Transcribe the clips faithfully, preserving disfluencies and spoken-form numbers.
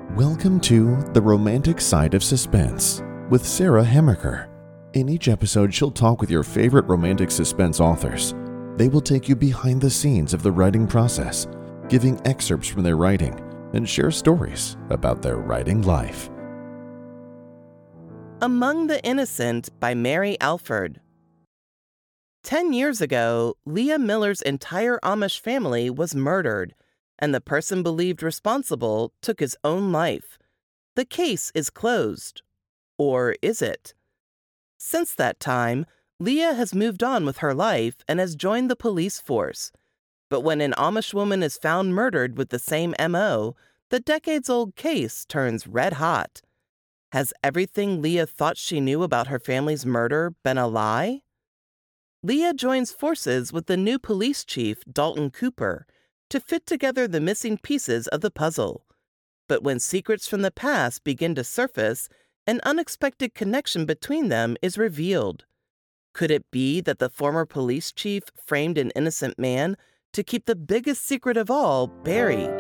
Welcome to The Romantic Side of Suspense with Sarah Hemmerker. In each episode, she'll talk with your favorite romantic suspense authors. They will take you behind the scenes of the writing process, giving excerpts from their writing, and share stories about their writing life. Among the Innocent by Mary Alford. Ten years ago, Leah Miller's entire Amish family was murdered, and the person believed responsible took his own life. The case is closed. Or is it? Since that time, Leah has moved on with her life and has joined the police force. But when an Amish woman is found murdered with the same M O, the decades-old case turns red hot. Has everything Leah thought she knew about her family's murder been a lie? Leah joins forces with the new police chief, Dalton Cooper, to fit together the missing pieces of the puzzle. But when secrets from the past begin to surface, an unexpected connection between them is revealed. Could it be that the former police chief framed an innocent man to keep the biggest secret of all buried?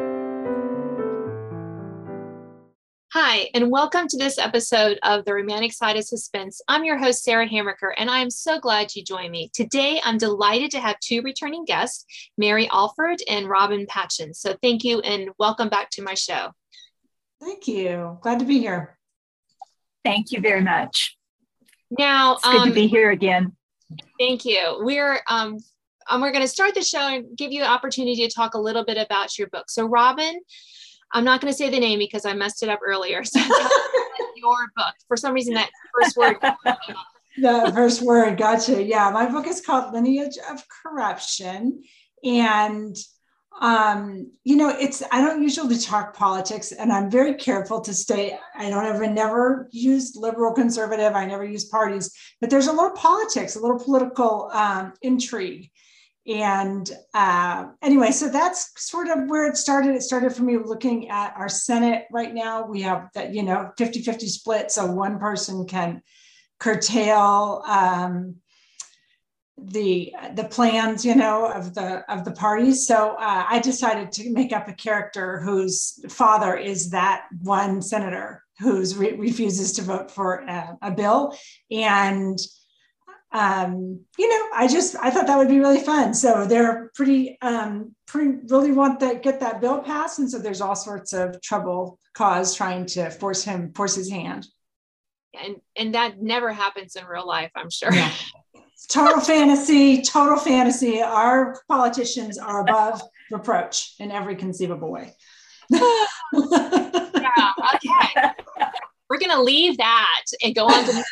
Hi, and welcome to this episode of The Romantic Side of Suspense. I'm your host, Sarah Hamricker, and I am so glad you joined me. Today, I'm delighted to have two returning guests, Mary Alford and Robin Patchen. So thank you and welcome back to my show. Thank you. Glad to be here. Thank you very much. Now, it's good um, to be here again. Thank you. We're um, um we're going to start the show and give you an opportunity to talk a little bit about your book. So, Robin, I'm not going to say the name because I messed it up earlier. So your book. For some reason, that first word. The first word, gotcha. Yeah, my book is called Lineage of Corruption. And, um, you know, it's, I don't usually talk politics, and I'm very careful to stay, I don't ever, never use liberal, conservative, I never use parties, but there's a little politics, a little political um, intrigue. And uh, anyway, so that's sort of where it started. It started for me looking at our Senate right now. We have that, you know, fifty-fifty split. So one person can curtail um, the the plans, you know, of the of the parties. So uh, I decided to make up a character whose father is that one senator who re- refuses to vote for a, a bill. And Um, you know, I just, I thought that would be really fun. So they're pretty, um, pretty, really want to get that bill passed. And so there's all sorts of trouble caused trying to force him, force his hand. And, and that never happens in real life, I'm sure. Yeah. Total fantasy, total fantasy. Our politicians are above reproach in every conceivable way. Yeah, okay. We're going to leave that and go on to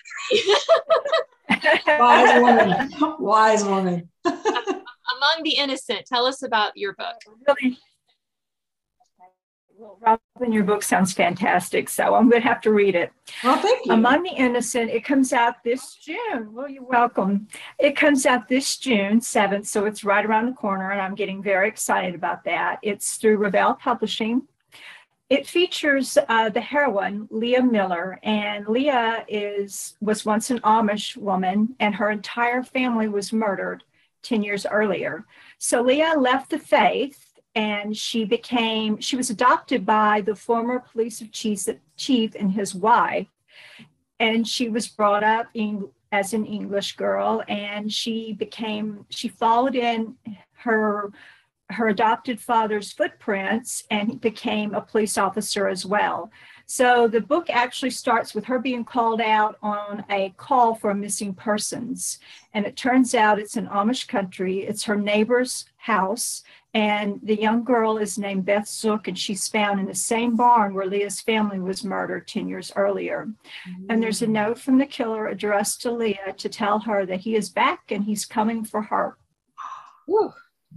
Wise woman, wise woman. Among the Innocent, tell us about your book. Really, well, Robin, your book sounds fantastic, so I'm going to have to read it. Well, thank you. Among the Innocent, it comes out this June. Well, you're welcome. It comes out this June seventh, so it's right around the corner, and I'm getting very excited about that. It's through Revell Publishing. It features uh, the heroine, Leah Miller, and Leah is was once an Amish woman, and her entire family was murdered ten years earlier. So Leah left the faith, and she became, she was adopted by the former police chief, chief and his wife, and she was brought up in, as an English girl, and she became, she followed in her her adopted father's footprints and became a police officer as well. So the book actually starts with her being called out on a call for missing persons. And it turns out it's in Amish country. It's her neighbor's house. And the young girl is named Beth Zook, and she's found in the same barn where Leah's family was murdered ten years earlier. Mm-hmm. And there's a note from the killer addressed to Leah to tell her that he is back and he's coming for her. Woo.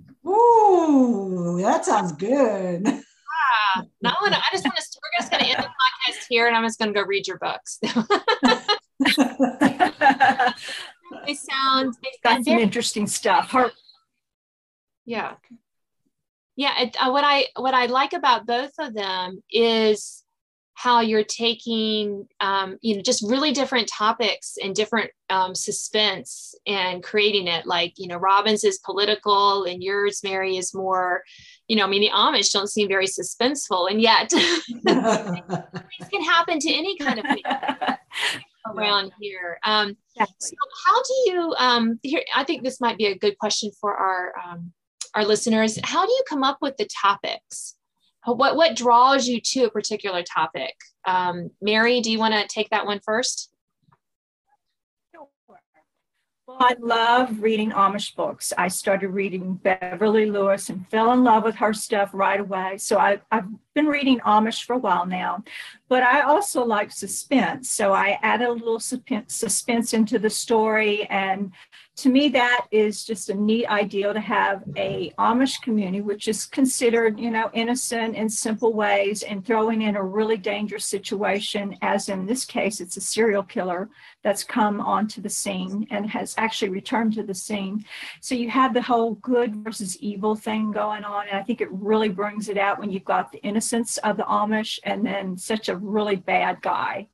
Ooh, that sounds good. Yeah. No, I just want to, we're just going to end the podcast here, and I'm just going to go read your books. They sound, they got some interesting stuff. Her- yeah. Yeah. It, uh, what I, what I like about both of them is how you're taking, um, you know, just really different topics and different um, suspense and creating it. Like, you know, Robin's is political and yours, Mary, is more, you know, I mean, the Amish don't seem very suspenseful, and yet things can happen to any kind of thing around here. Um, exactly. So how do you, um, here, I think this might be a good question for our, um, our listeners. How do you come up with the topics? What, what draws you to a particular topic? Um, Mary, do you want to take that one first? Well, I love reading Amish books. I started reading Beverly Lewis and fell in love with her stuff right away. So I, I've been reading Amish for a while now, but I also like suspense. So I added a little suspense into the story. And to me, that is just a neat idea to have a Amish community, which is considered, you know, innocent in simple ways, and throwing in a really dangerous situation, as in this case, it's a serial killer that's come onto the scene and has actually returned to the scene. So you have the whole good versus evil thing going on. And I think it really brings it out when you've got the innocence of the Amish and then such a really bad guy.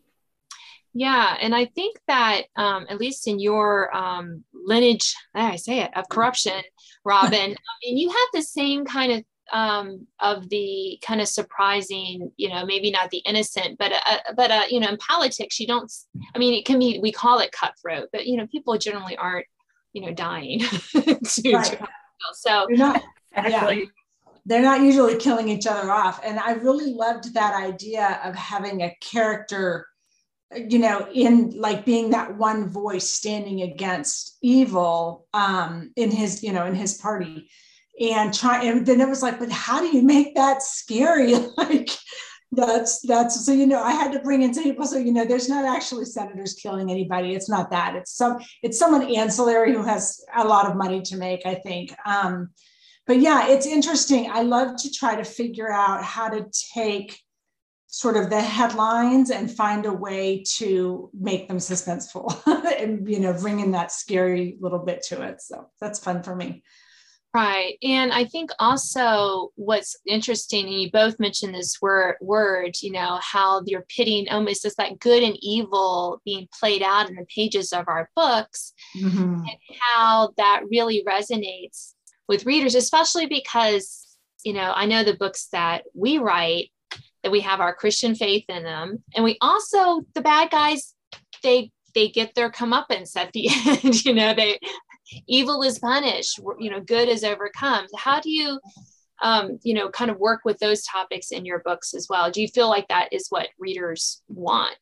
Yeah, and I think that um, at least in your um, lineage, I say it, of corruption, Robin, I mean, you have the same kind of um, of the kind of surprising, you know, maybe not the innocent, but uh, but uh, you know, in politics, you don't. I mean, it can be, we call it cutthroat, but you know, people generally aren't, you know, dying. to, right. to, so You're not, actually. Yeah. They're not usually killing each other off, and I really loved that idea of having a character, you know, in like being that one voice standing against evil um, in his, you know, in his party, and try. And then it was like, but how do you make that scary? Like that's, that's, so, you know, I had to bring in some people. So, you know, there's not actually senators killing anybody. It's not that. It's some, it's someone ancillary who has a lot of money to make, I think. Um, but yeah, it's interesting. I love to try to figure out how to take sort of the headlines and find a way to make them suspenseful and, you know, bring in that scary little bit to it. So that's fun for me. Right. And I think also what's interesting, and you both mentioned this word, word, you know, how you're pitting almost just that good and evil being played out in the pages of our books, mm-hmm. and how that really resonates with readers, especially because, you know, I know the books that we write, that we have our Christian faith in them. And we also, the bad guys, they they get their comeuppance at the end, you know, they evil is punished, you know, good is overcome. How do you, um, you know, kind of work with those topics in your books as well? Do you feel like that is what readers want?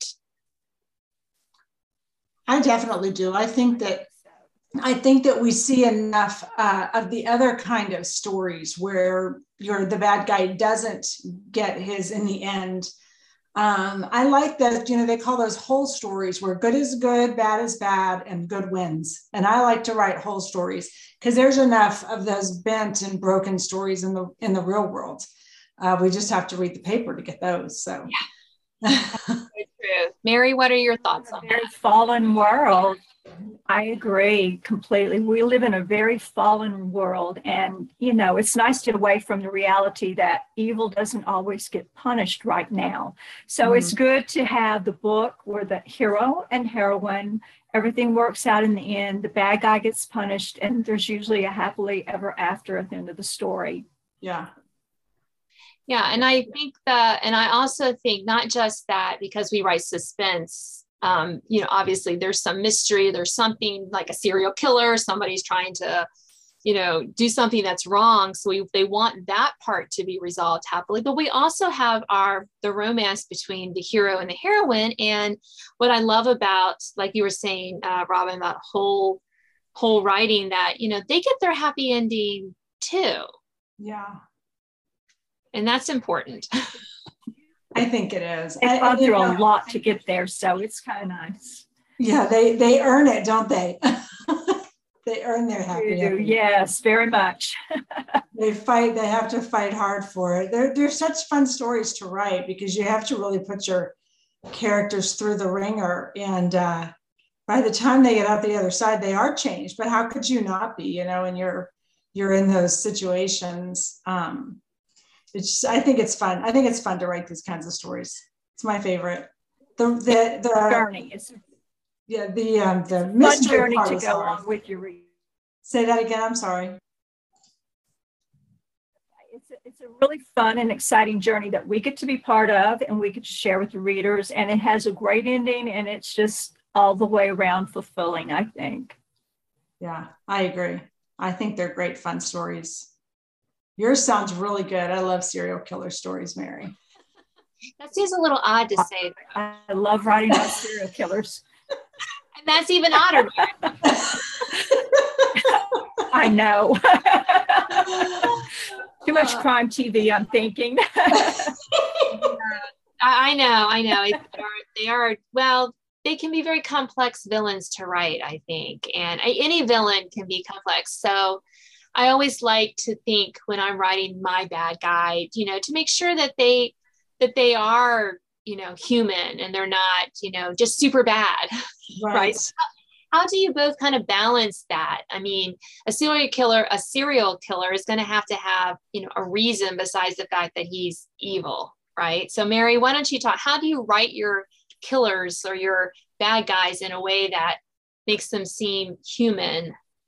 I definitely do. I think that I think that we see enough uh, of the other kind of stories where you're the bad guy doesn't get his in the end. Um, I like that, you know, they call those whole stories where good is good, bad is bad, and good wins. And I like to write whole stories because there's enough of those bent and broken stories in the in the real world. Uh, we just have to read the paper to get those. So, yeah. True. Mary, what are your thoughts on that? Very fallen world. I agree completely. We live in a very fallen world, and, you know, it's nice to get away from the reality that evil doesn't always get punished right now. So mm-hmm. it's good to have the book where the hero and heroine, everything works out in the end, the bad guy gets punished, and there's usually a happily ever after at the end of the story. Yeah. Yeah. And I think that, and I also think not just that, because we write suspense, Um, you know, obviously there's some mystery, there's something like a serial killer, somebody's trying to, you know, do something that's wrong. So we, they want that part to be resolved happily, but we also have our, the romance between the hero and the heroine. And what I love about, like you were saying, uh, Robin, about whole, whole writing, that, you know, they get their happy ending too. Yeah. And that's important. I think it is. They've gone through a lot to get there, so it's kind of nice. Yeah, they they earn it, don't they? They earn their happy ending. Yes, very much. They fight. They have to fight hard for it. They're they're such fun stories to write because you have to really put your characters through the ringer, and uh, by the time they get out the other side, they are changed. But how could you not be? You know, and you're you're in those situations. Um, It's just, I think it's fun. I think it's fun to write these kinds of stories. It's my favorite. The the the journey is yeah the um the mystery journey part to is go hard. on with your reading. Say that again. I'm sorry. a really fun and exciting journey that we get to be part of and we get to share with the readers. And it has a great ending, and it's just all the way around fulfilling, I think. Yeah, I agree. I think they're great, fun stories. Yours sounds really good. I love serial killer stories, Mary. That seems a little odd to say. I love writing about serial killers. And that's even odder. I know. Too much crime T V, I'm thinking. I, I know, I know. They are, they are, well, they can be very complex villains to write, I think. And I, any villain can be complex. So I always like to think when I'm writing my bad guy, you know, to make sure that they, that they are, you know, human and they're not, you know, just super bad. Right. Right? How do you both kind of balance that? I mean, a serial killer, a serial killer is going to have to have, you know, a reason besides the fact that he's evil, right? So Mary, why don't you talk, how do you write your killers or your bad guys in a way that makes them seem human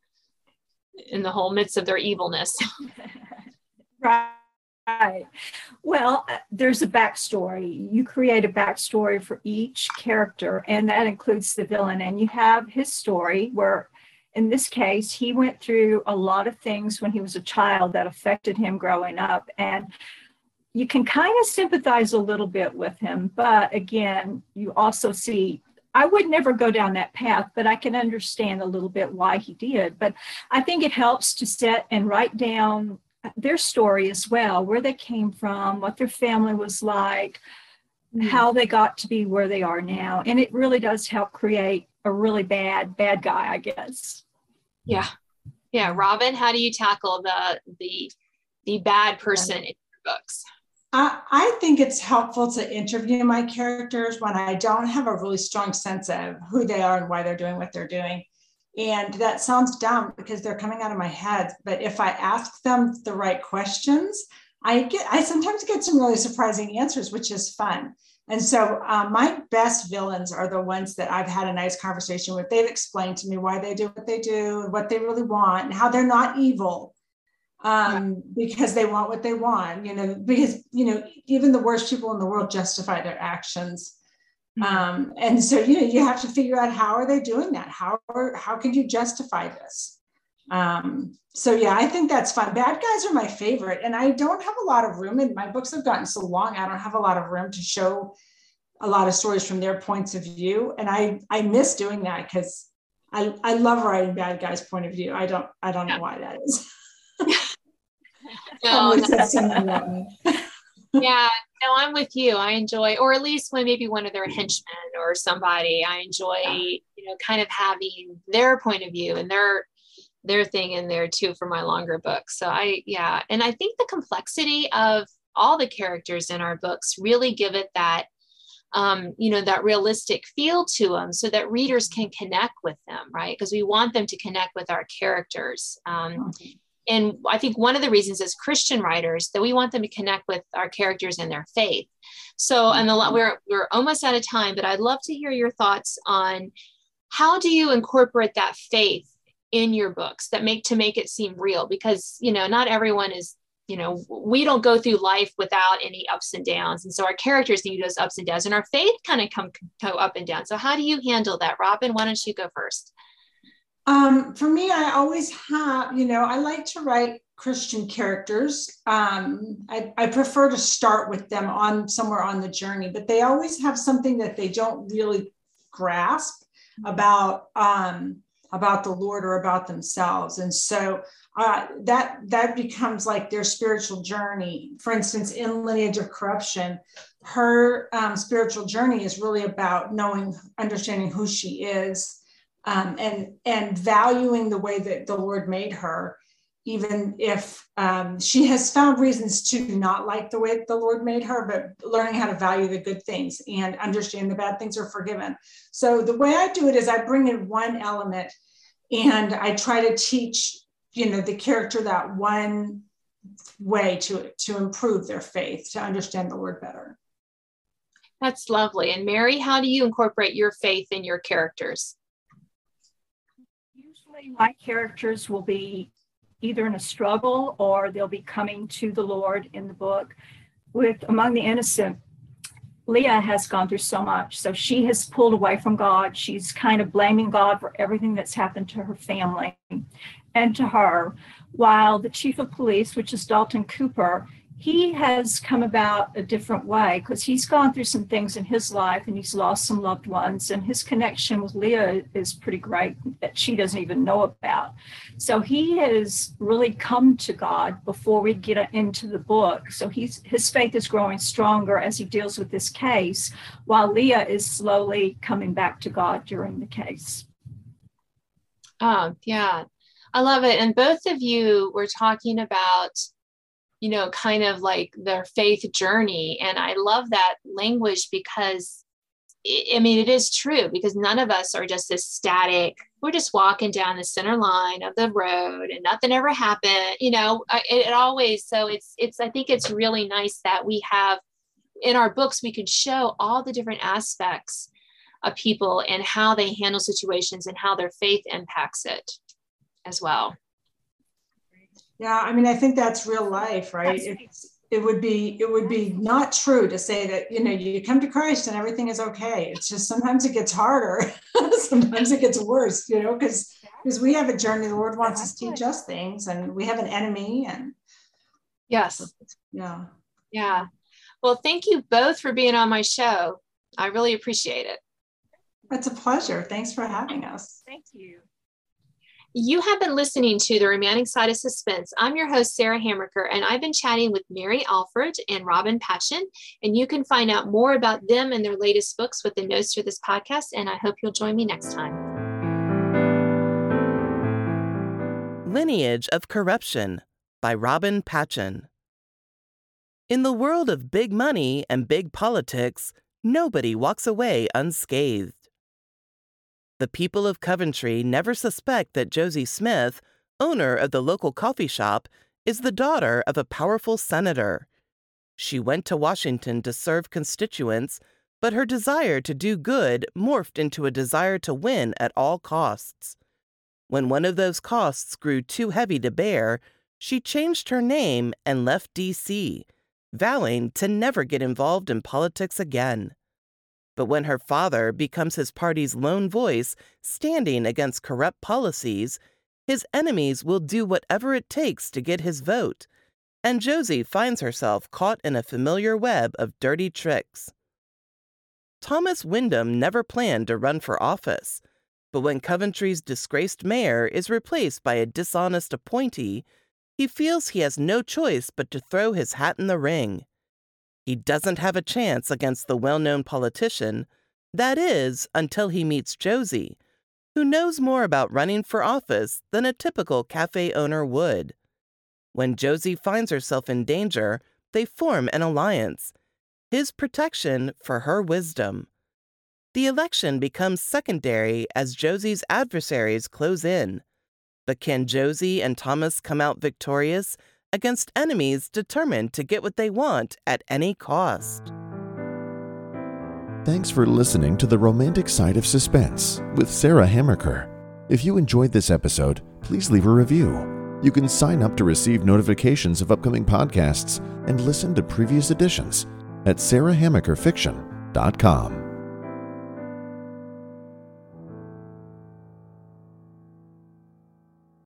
in the whole midst of their evilness? Right. Right. Well, uh, there's a backstory. You create a backstory for each character, and that includes the villain. And you have his story where, in this case, he went through a lot of things when he was a child that affected him growing up. And you can kind of sympathize a little bit with him. But again, you also see, I would never go down that path, but I can understand a little bit why he did. But I think it helps to sit and write down their story as well, where they came from, what their family was like, mm-hmm. how they got to be where they are now. And it really does help create a really bad, bad guy, I guess. Yeah. Yeah. Robin, how do you tackle the, the, the bad person in your books? I, I think it's helpful to interview my characters when I don't have a really strong sense of who they are and why they're doing what they're doing. And that sounds dumb because they're coming out of my head. But if I ask them the right questions, I get, I sometimes get some really surprising answers, which is fun. And so um, my best villains are the ones that I've had a nice conversation with. They've explained to me why they do what they do and what they really want and how they're not evil um, because they want what they want, you know, because, you know, even the worst people in the world justify their actions. Um, and so, you know, you have to figure out how are they doing that? How are, how can you justify this? Um, so yeah, I think that's fun. Bad guys are my favorite. And I don't have a lot of room, and my books have gotten so long, I don't have a lot of room to show a lot of stories from their points of view. And I, I miss doing that because I, I love writing bad guys' point of view. I don't, I don't know why that is. No, no. Yeah, no, I'm with you. I enjoy, or at least when maybe one of their henchmen or somebody, I enjoy, yeah. you know, kind of having their point of view and their their thing in there too for my longer books. So I, yeah, and I think the complexity of all the characters in our books really give it that, um, you know, that realistic feel to them, so that readers can connect with them, right? Because we want them to connect with our characters. Um, And I think one of the reasons as Christian writers that we want them to connect with our characters and their faith. So, and the, we're, we're almost out of time, but I'd love to hear your thoughts on how do you incorporate that faith in your books that make, to make it seem real? Because, you know, not everyone is, you know, we don't go through life without any ups and downs. And so our characters need those ups and downs, and our faith kind of come go up and down. So how do you handle that? Robin, why don't you go first? Um, for me, I always have, you know, I like to write Christian characters. Um, I, I prefer to start with them on somewhere on the journey, but they always have something that they don't really grasp about, um, about the Lord or about themselves. And so uh, that, that becomes like their spiritual journey. For instance, in Lineage of Corruption, her um, spiritual journey is really about knowing, understanding who she is. Um, and, and valuing the way that the Lord made her, even if um, she has found reasons to not like the way the Lord made her, but learning how to value the good things and understand the bad things are forgiven. So the way I do it is I bring in one element and I try to teach, you know, the character that one way to, to improve their faith, to understand the Lord better. That's lovely. And Mary, how do you incorporate your faith in your characters? My characters will be either in a struggle or they'll be coming to the Lord in the book. With Among the Innocent, Leah has gone through so much. So she has pulled away from God. She's kind of blaming God for everything that's happened to her family and to her. While the chief of police, which is Dalton Cooper, he has come about a different way because he's gone through some things in his life and he's lost some loved ones, and his connection with Leah is pretty great that she doesn't even know about. So he has really come to God before we get into the book. So he's his faith is growing stronger as he deals with this case, while Leah is slowly coming back to God during the case. Oh, yeah. I love it. And both of you were talking about, you know, kind of like their faith journey. And I love that language because, I mean, it is true because none of us are just this static. We're just walking down the center line of the road and nothing ever happened, you know, it, it always. So it's, it's, I think it's really nice that we have in our books, we can show all the different aspects of people and how they handle situations and how their faith impacts it as well. Yeah, I mean, I think that's real life, right? It's, it would be it would be not true to say that, you know, you come to Christ and everything is okay. It's just sometimes it gets harder. Sometimes it gets worse, you know, because because we have a journey. The Lord wants us to teach us things, and we have an enemy. And yes, yeah, yeah. Well, thank you both for being on my show. I really appreciate it. It's a pleasure. Thanks for having us. Thank you. You have been listening to The Romantic Side of Suspense. I'm your host, Sarah Hamricker, and I've been chatting with Mary Alford and Robin Patchen, and you can find out more about them and their latest books with the notes for this podcast, and I hope you'll join me next time. Lineage of Corruption by Robin Patchen. In the world of big money and big politics, nobody walks away unscathed. The people of Coventry never suspect that Josie Smith, owner of the local coffee shop, is the daughter of a powerful senator. She went to Washington to serve constituents, but her desire to do good morphed into a desire to win at all costs. When one of those costs grew too heavy to bear, she changed her name and left D C, vowing to never get involved in politics again. But when her father becomes his party's lone voice standing against corrupt policies, his enemies will do whatever it takes to get his vote, and Josie finds herself caught in a familiar web of dirty tricks. Thomas Wyndham never planned to run for office, but when Coventry's disgraced mayor is replaced by a dishonest appointee, he feels he has no choice but to throw his hat in the ring. He doesn't have a chance against the well-known politician, that is, until he meets Josie, who knows more about running for office than a typical cafe owner would. When Josie finds herself in danger, they form an alliance, his protection for her wisdom. The election becomes secondary as Josie's adversaries close in. But can Josie and Thomas come out victorious against enemies determined to get what they want at any cost? Thanks for listening to The Romantic Side of Suspense with Sarah Hamricker. If you enjoyed this episode, please leave a review. You can sign up to receive notifications of upcoming podcasts and listen to previous editions at sarah hamricker fiction dot com.